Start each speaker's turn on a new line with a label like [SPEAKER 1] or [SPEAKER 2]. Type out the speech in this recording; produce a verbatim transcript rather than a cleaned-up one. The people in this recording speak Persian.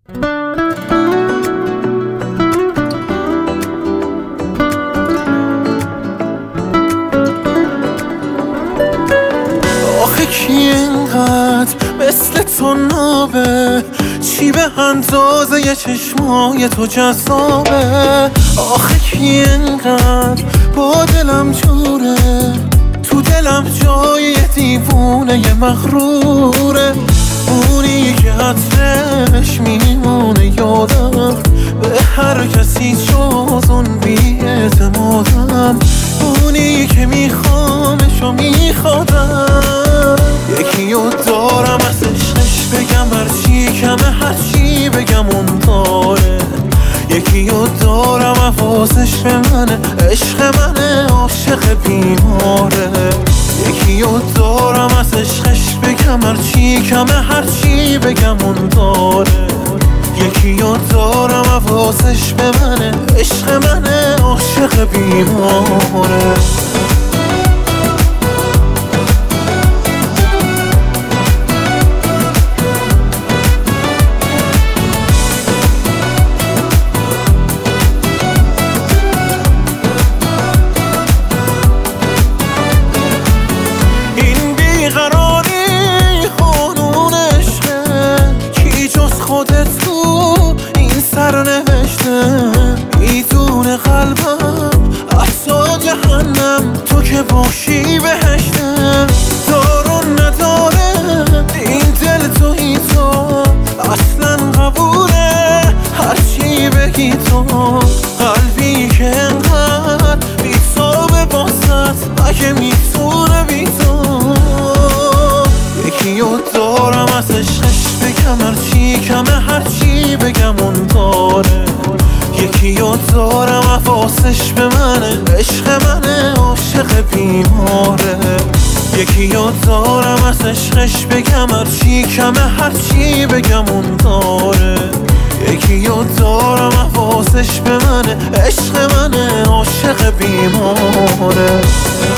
[SPEAKER 1] آخه کی اینقدر مثل تو نابه، چی به اندازه یه چشمای تو جذابه؟ آخه کی اینقدر با دلم جوره، تو دلم جای یه دیوونه یه مغروره. اونی که عطرش میمونه یادم، به هر کسی جز اون بی اعتمادم. اونی که میخوامش و میخوادم، یکی رو دارم از عشقش بگم هرچی کمه، هرچی بگم اون داره. یکی رو دارم حواسش به منه، عشق منه، عاشق بیماره. یکی رو دارم از عشقش بگم هرچی کمه، هرچی بگم اون داره. یکی رو دارم حواسش به منه، عشق منه، عاشق بیماره. خودت تو این سر نوشته، میدونه قلبم حتی جهنم، تو که باشی بهشته. دارو نداره این دل توی تو، اصلا قبوله هرچی بگی تو. قلبی که انقدر بیتابه باست، اگه میتونه بی تو. یکی رو دارم از عشقش بگم هرچی کمه، هرچی بگم اون داره. یکی رو دارم حواسش به منه، عشق منه، عاشق بیماره. یکی رو دارم از عشقش بگم هرچی کمه، هرچی بگم اون داره. یکی رو دارم حواسش به منه، عشق منه، عاشق بیماره.